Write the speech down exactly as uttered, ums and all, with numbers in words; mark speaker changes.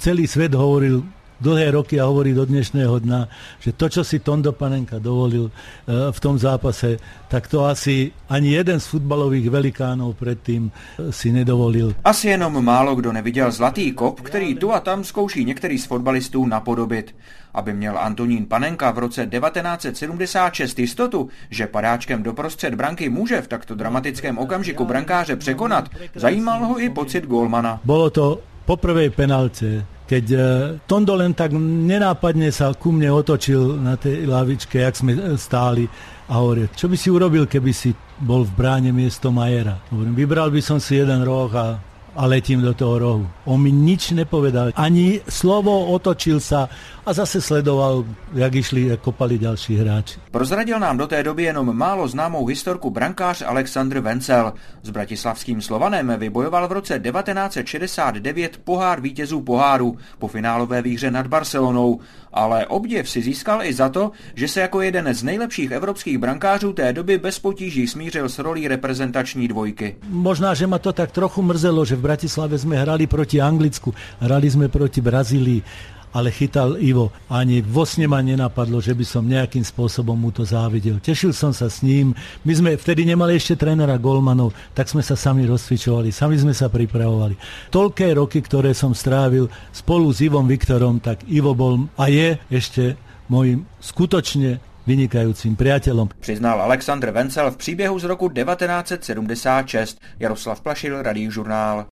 Speaker 1: celý svet hovoril dlhé roky a hovorí do dnešného dňa, že to, čo si Tondo Panenka dovolil v tom zápase, tak to asi ani jeden z futbalových velikánov predtým si nedovolil.
Speaker 2: Asi jenom málo kdo neviděl zlatý kop, který tu a tam zkouší některý z fotbalistů napodobit. Aby měl Antonín Panenka v roce devatenáct set sedmdesát šest jistotu, že padáčkem doprostřed branky může v takto dramatickém okamžiku brankáře překonat, zajímal ho i pocit gólmana.
Speaker 1: Bolo to po prvej penálce, keď Tondo len tak nenápadne sa ku mne otočil na tej lavičke, jak sme stáli a hovorí, čo by si urobil, keby si bol v bráne miesto Majera. Hovorím, vybral by som si jeden roh a, a letím do toho rohu. On mi nič nepovedal, ani slovo, otočil sa a zase sledoval, jak išli a kopali ďalší hráči.
Speaker 2: Prozradil nám do té doby jenom málo známou historku brankář Alexandr Vencel. S bratislavským Slovanem vybojoval v roce devatenáct set šedesát devět pohár vítězů poháru po finálové výhře nad Barcelonou, ale obdiv si získal i za to, že se jako jeden z nejlepších evropských brankářů té doby bez potíží smířil s rolí reprezentační dvojky.
Speaker 1: Možná, že ma to tak trochu mrzelo, že v Bratislave sme hrali proti Anglicku, hrali sme proti Brazílii, ale chytal Ivo. Ani vo sne ma nenapadlo, že by som nejakým spôsobom mu to závidel. Tešil som sa s ním. My sme vtedy nemali ešte trénera golmanov, tak sme sa sami rozcvičovali, sami sme sa pripravovali. Toľké roky, ktoré som strávil spolu s Ivom Viktorom, tak Ivo bol a je ešte môjim skutočne vynikajúcim priateľom.
Speaker 2: Přiznal Alexandr Vencel v příběhu z roku devatenáct set sedmdesát šest. Jaroslav Plašil, Radiožurnál.